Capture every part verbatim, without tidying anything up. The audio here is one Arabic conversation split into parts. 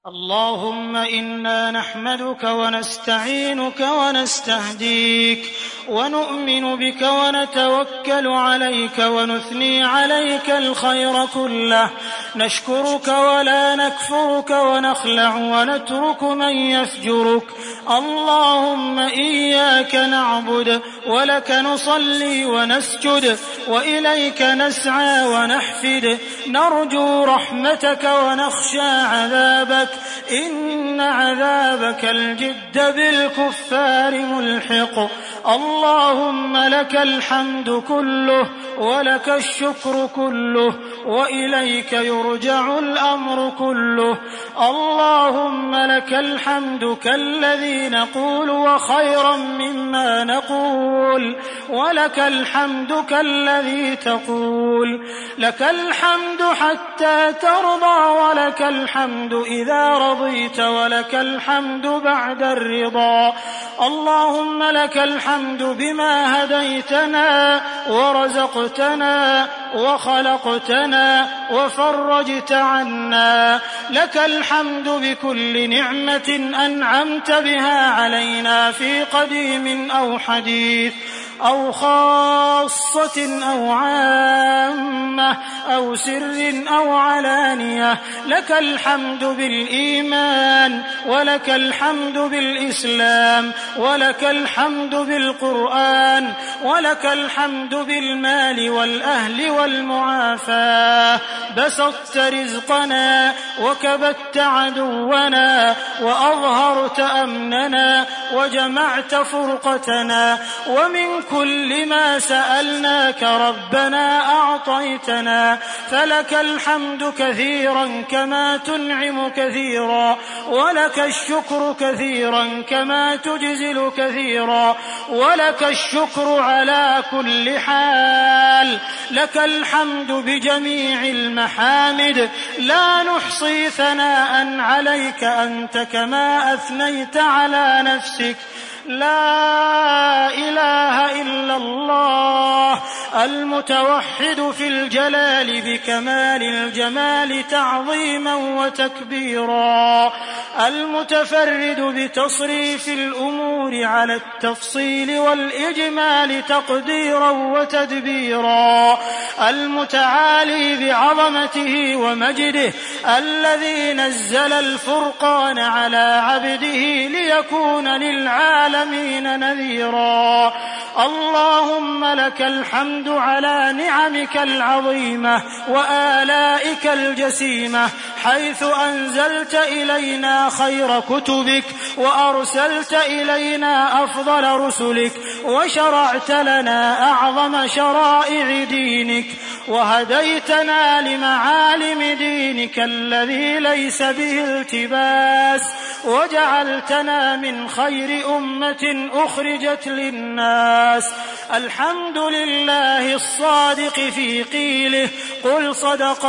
اللهم إنا نحمدك ونستعينك ونستهديك ونؤمن بك ونتوكل عليك ونثني عليك الخير كله، نشكرك ولا نكفرك ونخلع ونترك من يفجرك. اللهم إياك نعبد ولك نصلي ونسجد وإليك نسعى ونحفد، نرجو رحمتك ونخشى عذابك، إن عذابك الجد بالكفار ملحق. اللهم لك الحمد كله ولك الشكر كله وإليك يرجع الأمر كله. اللهم لك الحمد كالذي نقول وخيرا مما نقول، ولك الحمد كالذي تقول. لك الحمد حتى ترضى ولك الحمد إذا رضيت ولك الحمد بعد الرضا. اللهم لك الحمد بما هديتنا ورزقتنا وخلقتنا وفرجت عنا. لك الحمد بكل نعمة أنعمت بها علينا في قديم أو حديث أو خاصة أو عامة أو سر أو علانية. لك الحمد بالإيمان ولك الحمد بالإسلام ولك الحمد بالقرآن ولك الحمد بالمال والأهل والمعافاة. بسطت رزقنا وكبت عدونا وأظهرت أمننا وجمعت فرقتنا، ومن كل ما سألناك ربنا أعطيتنا. فلك الحمد كثيرا كما تنعم كثيرا، ولك الشكر كثيرا كما تجزل كثيرا، ولك الشكر على كل حال. لك الحمد بجميع المحامد، لا نحصي ثناء عليك أنت كما أثنيت على نفسك. لا إله إلا الله المتوحد في الجلال بكمال الجمال تعظيما وتكبيرا، المتفرد بتصريف الأمور على التفصيل والإجمال تقديرا وتدبيرا، المتعالي بعظمته ومجده، الذي نزل الفرقان على عبده ليكون للعالمين نذيرا. اللهم لك الحمد على نعمك العظيمة وآلائك الجسيمة، حيث أنزلت إلينا خير كتبك وأرسلت إلينا أفضل رسلك وشرعت لنا أعظم شرائع دينك وهديتنا لمعالم دينك الذي ليس به التباس، وجعلتنا من خير أمة أخرجت للناس. الحمد لله الصادق في قيله قل صدق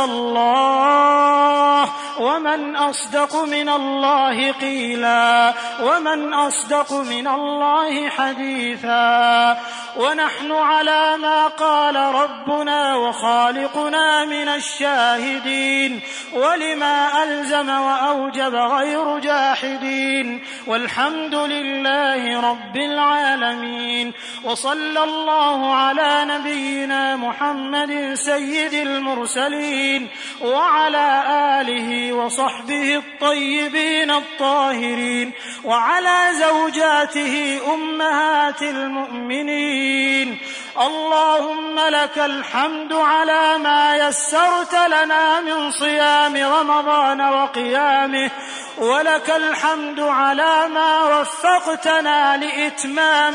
الله، ومن أصدق من الله قيلا، ومن أصدق من الله حديثا. ونحن على ما قال ربنا وخالقنا من الشاهدين، ولما ألزم وأوجب غير جاحدين، والحمد لله رب العالمين. وصلى الله على نبينا محمد سيد المرسلين وعلى آله وصحبه الطيبين الطاهرين، وعلى زوجاته أمهات المؤمنين. اللهم لك الحمد على ما يسرت لنا من صيام رمضان وقيامه، ولك الحمد على ما وفقتنا لإتمام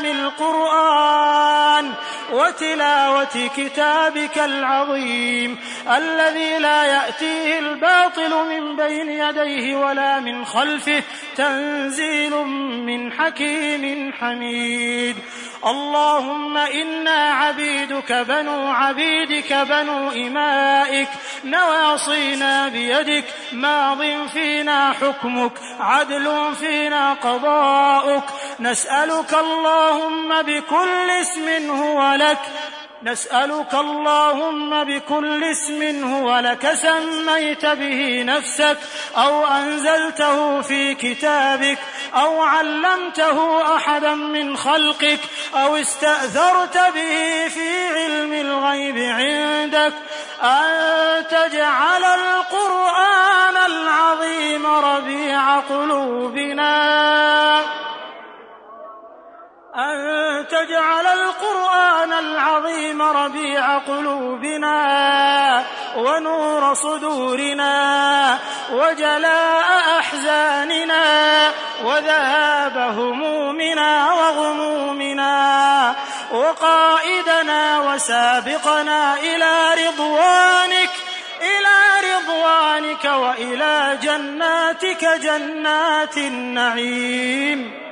القرآن وتلاوة كتابك العظيم الذي لا يأتيه الباطل من بين يديه ولا من خلفه، تنزيل من حكيم حميد. اللهم إنا عبيدك بنو عبيدك بنو إمائك، نواصينا بيدك، ماض فينا حكمك، عدل فينا قضاؤك. نسألك اللهم بكل اسم هو لك نسألك اللهم بكل اسم هو لك سميت به نفسك أو أنزلته في كتابك أو علمته أحدا من خلقك أو استأثرت به في علم الغيب عندك أن تجعل القرآن العظيم ربيع قلوبنا أن تجعل القرآن العظيم ربيع قلوبنا ونور صدورنا وجلاء أحزاننا وذهاب همومنا وغمومنا وقائدنا وسابقنا إلى رضوانك إلى رضوانك وإلى جناتك جنات النعيم.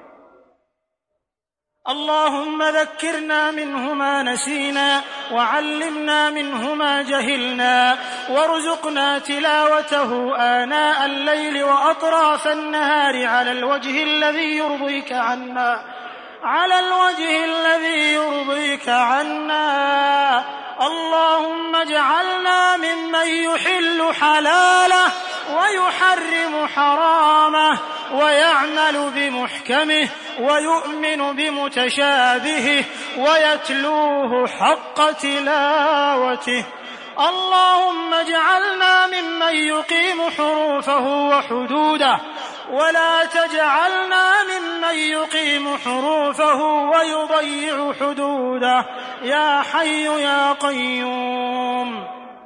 اللهم ذكرنا منه ما نسينا وعلمنا منه ما جهلنا وارزقنا تلاوته آناء الليل وأطراف النهار على الوجه الذي يرضيك عنا على الوجه الذي يرضيك عنا. اللهم اجعلنا ممن يحل حلاله ويحرم حرامه ويعمل بمحكمه ويؤمن بمتشابهه ويتلوه حق تلاوته. اللهم اجعلنا ممن يقيم حروفه وحدوده ولا تجعلنا ممن يقيم حروفه ويضيع حدوده يا حي يا قيوم.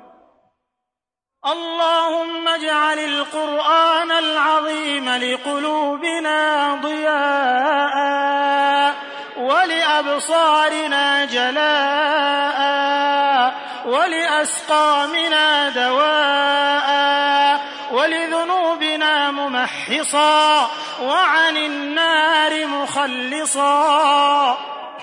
اللهم اجعل القرآن العظيم لقلوبنا ضياء ولأبصارنا جلاء ولأسقامنا دواء ولذنوبنا ممحصا وعن النار مخلصا.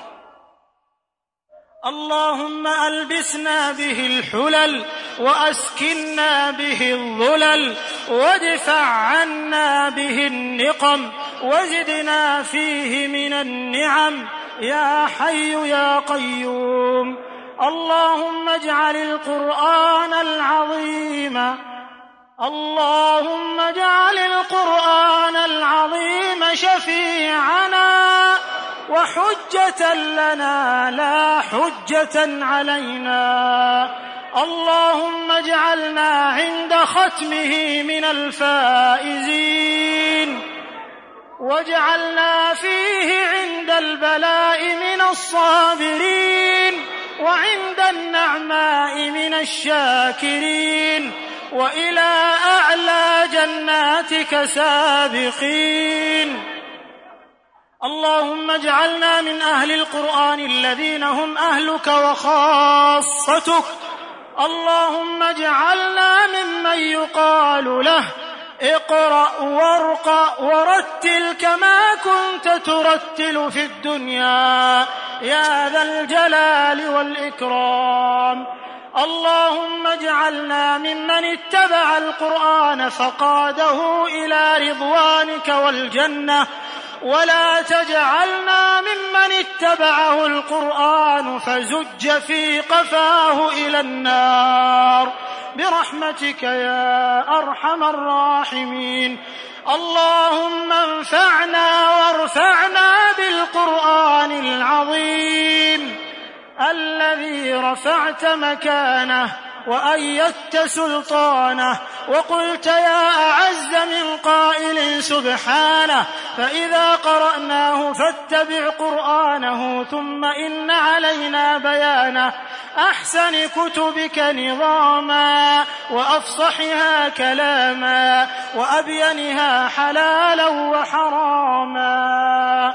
اللهم ألبسنا به الحلل وأسكنا به الظلل وادفع عنا به النقم وزدنا فيه من النعم يا حي يا قيوم. اللهم اجعل القرآن العظيم اللهم اجعل القرآن العظيم شفيعنا وحجة لنا لا حجة علينا. اللهم اجعلنا عند ختمه من الفائزين واجعلنا فيه عند البلاء من الصابرين وعند النعماء من الشاكرين وإلى أعلى جناتك سابقين. اللهم اجعلنا من أهل القرآن الذين هم أهلك وخاصتك. اللهم اجعلنا ممن يقال له اقرأ وارقى ورتل كما كنت ترتل في الدنيا يا ذا الجلال والإكرام. اللهم اجعلنا ممن اتبع القرآن فقاده إلى رضوانك والجنة ولا تجعلنا ممن اتبعه القرآن فزج في قفاه إلى النار برحمتك يا أرحم الراحمين. اللهم انفعنا وارفعنا بالقرآن العظيم الذي رفعت مكانه وأيدت سلطانه وقلت يا أعز من قائل سبحانه فإذا قرأناه فاتبع قرآنه ثم إن علينا بيانه أحسن كتبك نظاما وأفصحها كلاما وأبينها حلالا وحراما.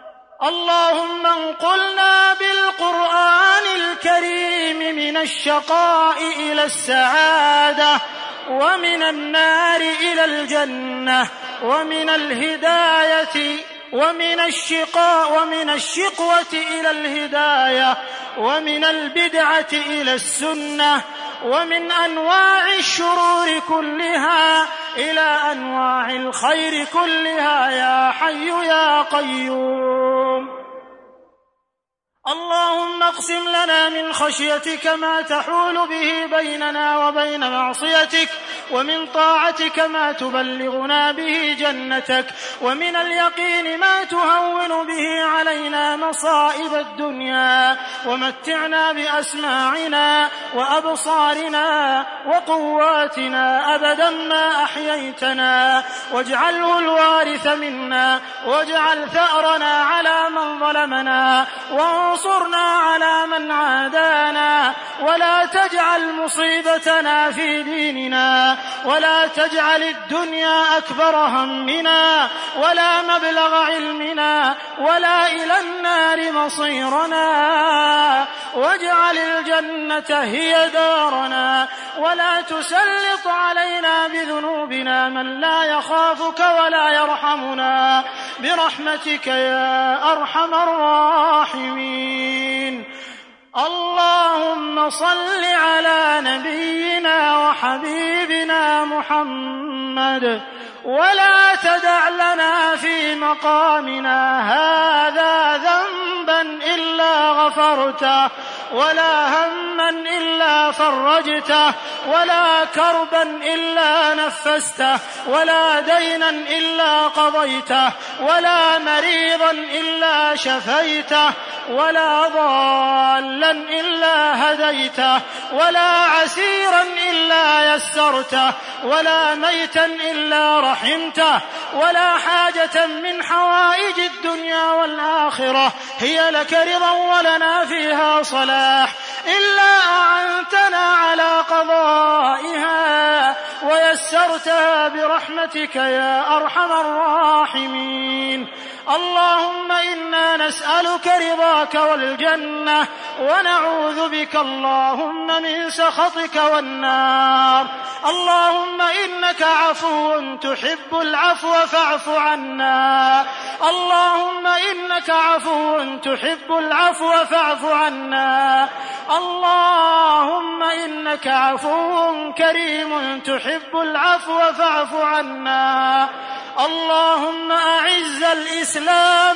اللهم انقلنا بالقرآن الكريم من الشقاء إلى السعادة ومن النار إلى الجنة ومن الهداية ومن الشقاء ومن الشقوة إلى الهداية ومن البدعة إلى السنة ومن أنواع الشرور كلها إلى أنواع الخير كلها يا حي يا قيوم. اللهم اقسم لنا من خشيتك ما تحول به بيننا وبين معصيتك، ومن طاعتك ما تبلغنا به جنتك، ومن اليقين ما تهون به علينا مصائب الدنيا، ومتعنا بأسماعنا وأبصارنا وقواتنا أبدا ما أحييتنا، واجعله الوارث منا، واجعل ثأرنا على من ظلمنا، وانصرنا على من عادانا، ولا تجعل مصيبتنا في ديننا، ولا تجعل الدنيا أكبر همنا ولا مبلغ علمنا ولا إلى النار مصيرنا، واجعل الجنة هي دارنا، ولا تسلط علينا بذنوبنا من لا يخافك ولا يرحمنا، برحمتك يا أرحم الراحمين. اللهم صل على نبينا وحبيبنا محمد، ولا تدع لنا في مقامنا هذا ذنبا إلا غفرته، ولا هما إلا فرجته، ولا كربا إلا نفسته، ولا دينا إلا قضيته، ولا مريضا إلا شفيته، ولا ضالا إلا هديته، ولا عسيرا إلا يسرته، ولا ميتا إلا رحمته، ولا حاجة من حوائج الدنيا والآخرة هي لك رضا ولنا فيها صلاح إلا أعنتنا على قضائها ويسرتها برحمتك يا أرحم الراحمين. اللهم إنا نسألك رضاك والجنة، ونعوذ بك اللهم من سخطك والنار. اللهم إنك عفو تحب العفو فاعف عنا، اللهم إنك عفو تحب العفو فاعف عنا، اللهم إنك عفو كريم تحب العفو فاعف عنا. اللهم أعز الإسلام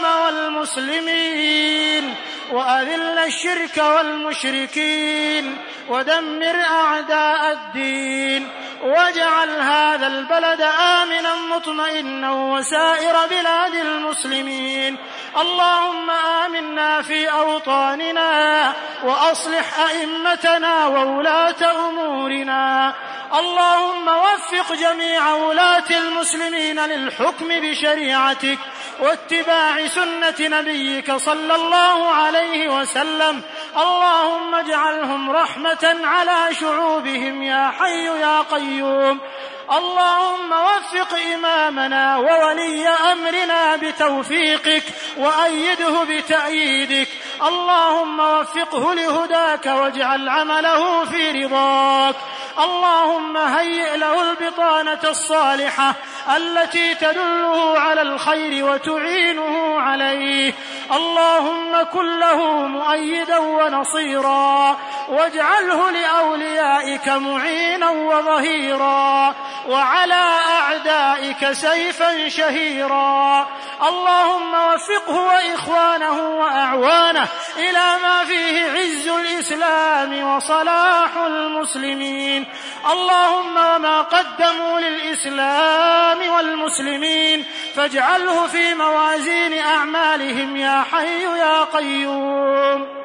والمسلمين، وأذل الشرك والمشركين، ودمر أعداء الدين، واجعل هذا البلد آمنا مطمئنا وسائر بلاد المسلمين. اللهم آمنا في أوطاننا، وأصلح أئمتنا وولاة أمورنا. اللهم وفق جميع ولاة المسلمين للحكم بشريعتك واتباع سنة نبيك صلى الله عليه وسلم. اللهم اجعلهم رحمة على شعوبهم يا حي يا قيوم. اللهم وفق إمامنا وولي أمرنا بتوفيقك، وأيده بتأييدك. اللهم وفقه لهداك، واجعل عمله في رضاك. اللهم هيئ له البطانة الصالحة التي تدله على الخير وتعينه عليه. اللهم كن له مؤيدا ونصيرا، واجعله لأوليائك معينا وظهيرا، وعلى أعدائك سيفا شهيرا. اللهم وفقه وإخوانه وأعوانه إلى ما فيه عز الإسلام وصلاح المسلمين. اللهم وما قدموا للإسلام والمسلمين فاجعله في موازين أعمالهم يا حي يا قيوم.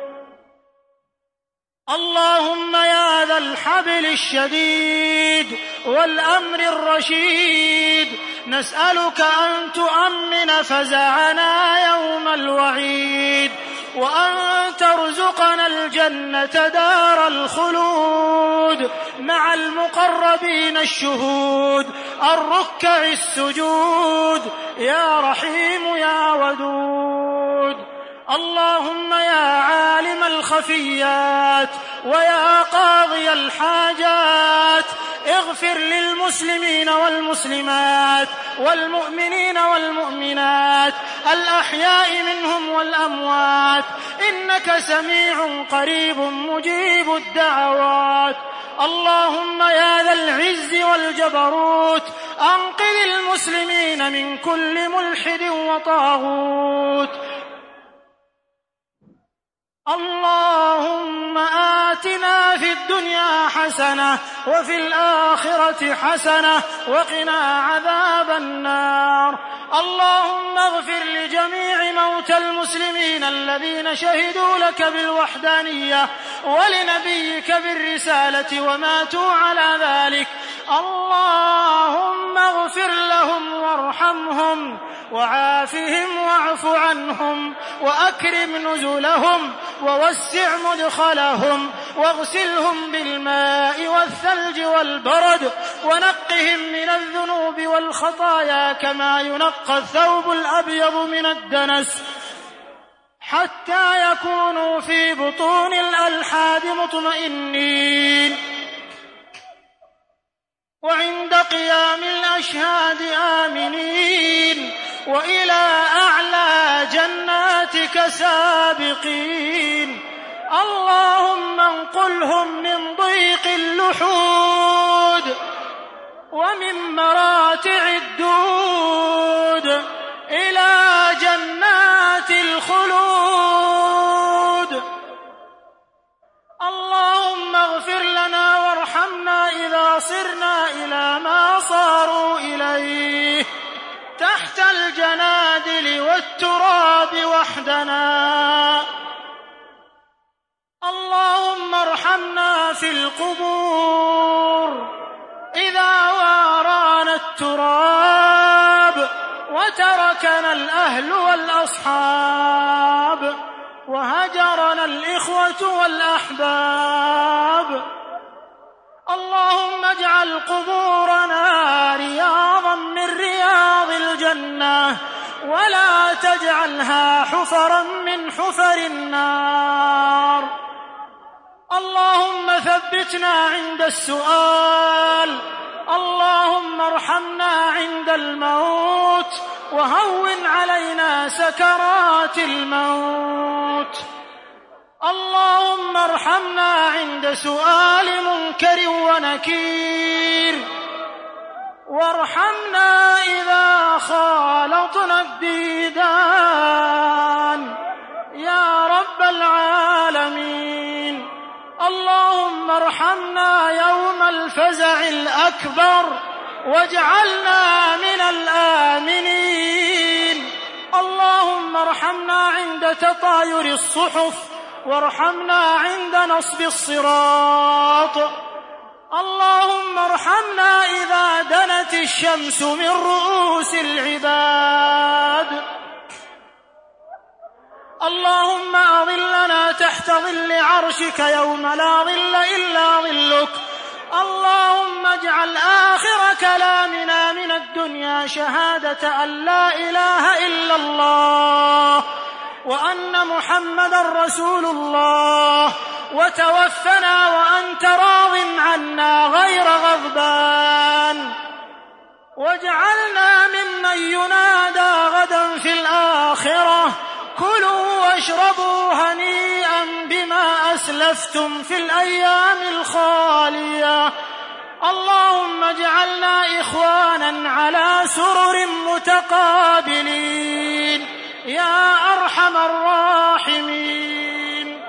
اللهم يا ذا الحبل الشديد والأمر الرشيد، نسألك أن تؤمن فزعنا يوم الوعيد، وأن ترزقنا الجنة دار الخلود مع المقربين الشهود الركع السجود يا رحيم يا ودود. اللهم يا عالم الخفيات ويا قاضي الحاجات، اغفر للمسلمين والمسلمات والمؤمنين والمؤمنات الأحياء منهم والأموات، إنك سميع قريب مجيب الدعوات. اللهم يا ذا العز والجبروت، أنقذ المسلمين من كل ملحد وطاغوت. اللهم آتنا في الدنيا حسنة وفي الآخرة حسنة وقنا عذاب النار. اللهم اغفر لجميع موتى المسلمين الذين شهدوا لك بالوحدانية ولنبيك بالرسالة وماتوا على ذلك. اللهم اغفر لهم وارحمهم وعافهم واعف عنهم وأكرم نزلهم ووسع مدخلهم واغسلهم بالماء والثلج والبرد ونقهم من الذنوب والخطايا كما ينقى الثوب الأبيض من الدنس حتى يكونوا في بطون الألحاد مطمئنين، وعند قيام الأشهاد آمنين، وإلى أعلى جناتك سابقين. اللهم انقلهم من ضيق اللحود ومن مراتع الدود إلى جنات الخلود. اللهم اغفر لنا وارحمنا إذا صرنا إلى ما صاروا إليه تحت الجنادل والتراب وحدنا. اللهم ارحمنا في القبور إذا وارانا التراب وتركنا الأهل والأصحاب وهجرنا الإخوة والأحباب. اللهم اجعل قبورنا رياضا من رياض الجنة ولا تجعلها حفرا من حفر النار. اللهم ثبتنا عند السؤال. اللهم ارحمنا عند الموت وهون علينا سكرات الموت. اللهم ارحمنا عند سؤال منكر ونكير، وارحمنا إذا خالطنا الديدان يا رب العالمين. اللهم ارحمنا يوم الفزع الأكبر واجعلنا من الآمنين. اللهم ارحمنا عند تطاير الصحف وارحمنا عند نصب الصراط. اللهم ارحمنا إذا دنت الشمس من رؤوس العباد. اللهم أظلنا تحت ظل عرشك يوم لا ظل إلا ظلك. اللهم اجعل آخر كلامنا من الدنيا شهادة أن لا إله إلا الله وأن محمدا رسول الله، وتوفنا وأنت راض عنا غير غضبان، واجعلنا ممن ينادى غدا في الآخرة كلوا واشربوا هنيئا بما أسلفتم في الأيام الخالية. اللهم اجعلنا إخوانا على سرر متقابلين يا أرحم الراحمين.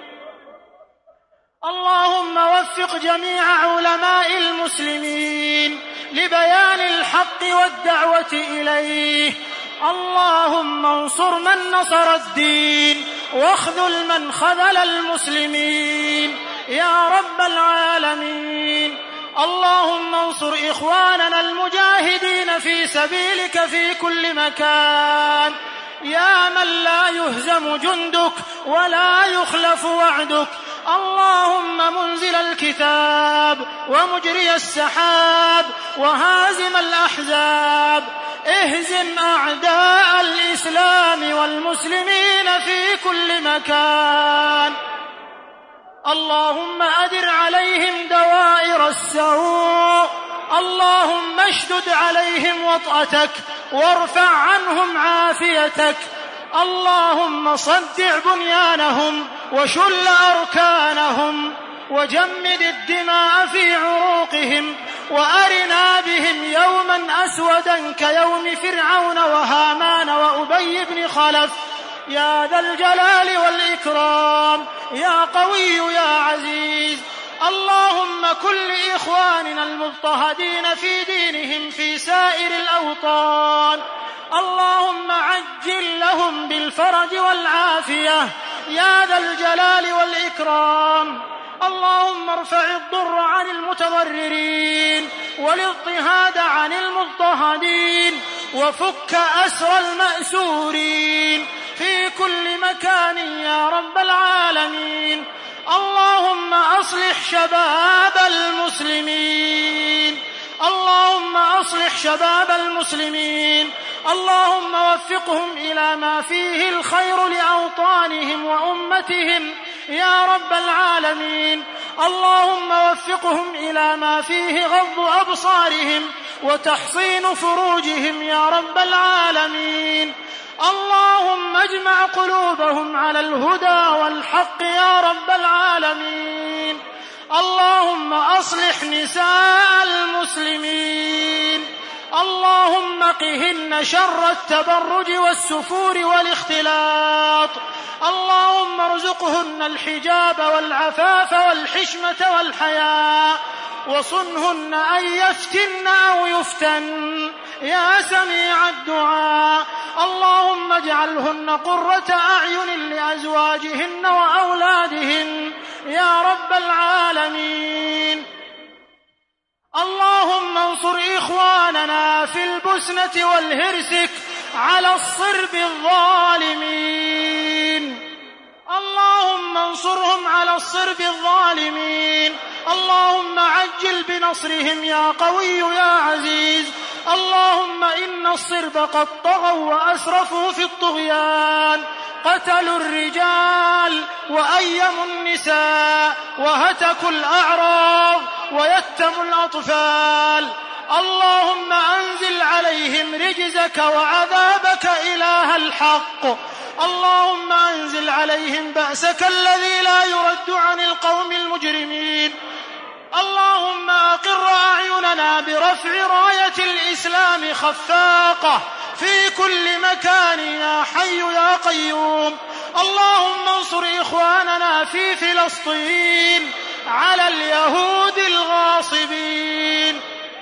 اللهم وفق جميع علماء المسلمين لبيان الحق والدعوة إليه. اللهم انصر من نصر الدين واخذل من خذل المسلمين يا رب العالمين. اللهم انصر إخواننا المجاهدين في سبيلك في كل مكان يا من لا يهزم جندك ولا يخلف وعدك. اللهم منزل الكتاب ومجري السحاب وهازم الأحزاب، اهزم أعداء الإسلام والمسلمين في كل مكان. اللهم أدر عليهم دوائر السوء. اللهم اشدد عليهم وطأتك وارفع عنهم عافيتك. اللهم صدع بنيانهم وشل أركانهم وجمد الدماء في عروقهم، وأرنا بهم يوما أسودا كيوم فرعون وهامان وأبي بن خلف. يا ذا الجلال والإكرام يا قوي يا عزيز. اللهم كن لإخواننا المضطهدين في دينهم في سائر الأوطان، اللهم عجل لهم بالفرج والعافية يا ذا الجلال والإكرام. اللهم ارفع الضر عن المتضررين والاضطهاد عن المضطهدين، وفك أسر المأسورين في كل مكان يا رب العالمين. اللهم أصلح شباب المسلمين، اللهم أصلح شباب المسلمين، اللهم وفقهم إلى ما فيه الخير لأوطانهم وأمتهم يا رب العالمين. اللهم وفقهم إلى ما فيه غض أبصارهم وتحصين فروجهم يا رب العالمين. اللهم اجمع قلوبهم على الهدى والحق يا رب العالمين. اللهم أصلح نساء المسلمين، اللهم قهن شر التبرج والسفور والاختلاط. اللهم ارزقهن الحجاب والعفاف والحشمة والحياء، وصنهن أن يفتن أو يفتن يا سميع الدعاء. اللهم اجعلهن قرة أعين لأزواجهن وأولادهن يا رب العالمين. اللهم انصر إخواننا في البسنة والهرسك على الصرب الظالمين، اللهم انصرهم على الصرب الظالمين. اللهم عجل بنصرهم يا قوي يا عزيز. اللهم إن الصرب قد طغوا وأسرفوا في الطغيان، قتلوا الرجال وأيموا النساء وهتكوا الأعراض ويتموا الأطفال. اللهم أنزل عليهم رجزك وعذابك إله الحق. اللهم أنزل عليهم بأسك الذي لا يرد عن القوم المجرمين. اللهم أقر أعيننا برفع راية الإسلام خفاقة في كل مكان يا حي يا قيوم. اللهم انصر إخواننا في فلسطين على اليهود الغاصبين.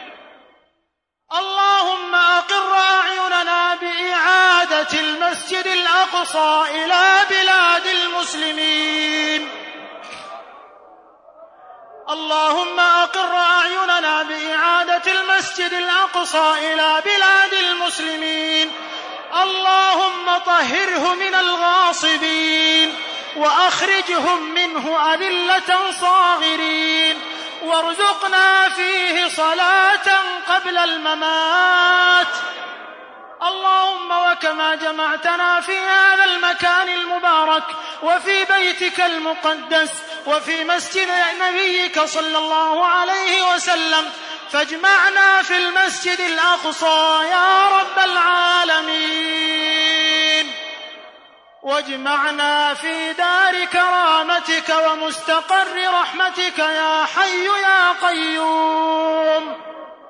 اللهم أقر أعيننا بإعادة المسجد الأقصى إلى بلاد المسلمين. اللهم أقر أعيننا بإعادة المسجد الأقصى إلى بلاد المسلمين. اللهم طهره من الغاصبين وأخرجهم منه أذلة صاغرين، وارزقنا فيه صلاة قبل الممات. اللهم وكما جمعتنا في هذا المكان المبارك وفي بيتك المقدس وفي مسجد نبيك صلى الله عليه وسلم، فاجمعنا في المسجد الأقصى يا رب العالمين، واجمعنا في دار كرامتك ومستقر رحمتك يا حي يا قيوم.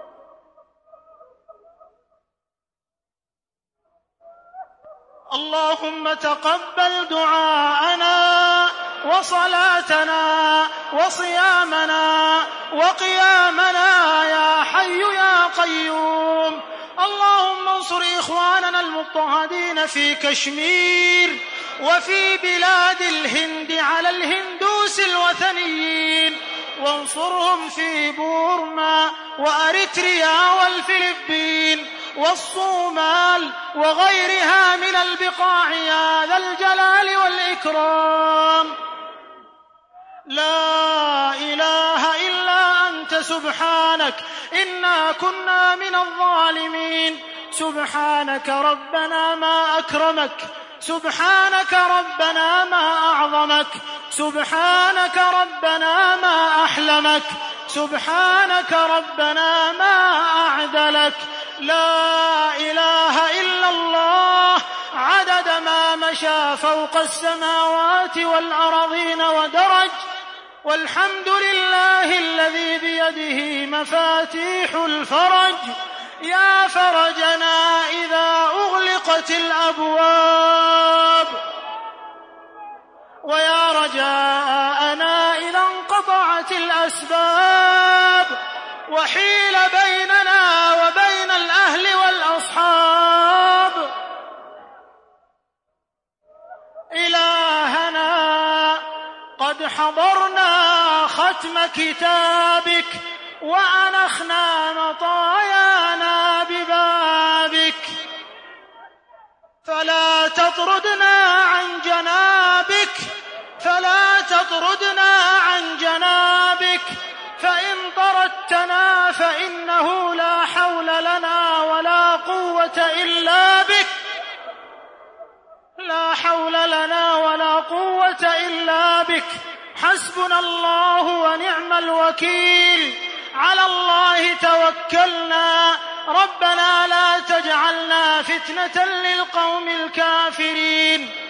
اللهم تقبل دعاءنا وصلاتنا وصيامنا وقيامنا يا حي يا قيوم. اللهم انصر إخواننا المضطهدين في كشمير وفي بلاد الهند على الهندوس الوثنيين، وانصرهم في بورما وأريتريا والفلبين والصومال وغيرها من البقاع يا ذا الجلال والإكرام. لا إله إلا أنت سبحانك إنا كنا من الظالمين. سبحانك ربنا ما أكرمك، سبحانك ربنا ما أعظمك، سبحانك ربنا ما أحلمك، سبحانك ربنا ما أعدلك. لا إله إلا الله عدد ما مشى فوق السماوات والأرضين ودرج، والحمد لله الذي بيده مفاتيح الفرج. يا فرجنا إذا أغلقت الأبواب، وحيل بيننا وبين الأهل والأصحاب. إلهنا قد حضرنا ختم كتابك وأنخنا مطايانا ببابك، فلا تطردنا عن جنابك فلا تطردنا عن جنابك فإن طردتنا فإنه لا حول لنا ولا قوة إلا بك لا حول لنا ولا قوة إلا بك. حسبنا الله ونعم الوكيل، على الله توكلنا، ربنا لا تجعلنا فتنة للقوم الكافرين.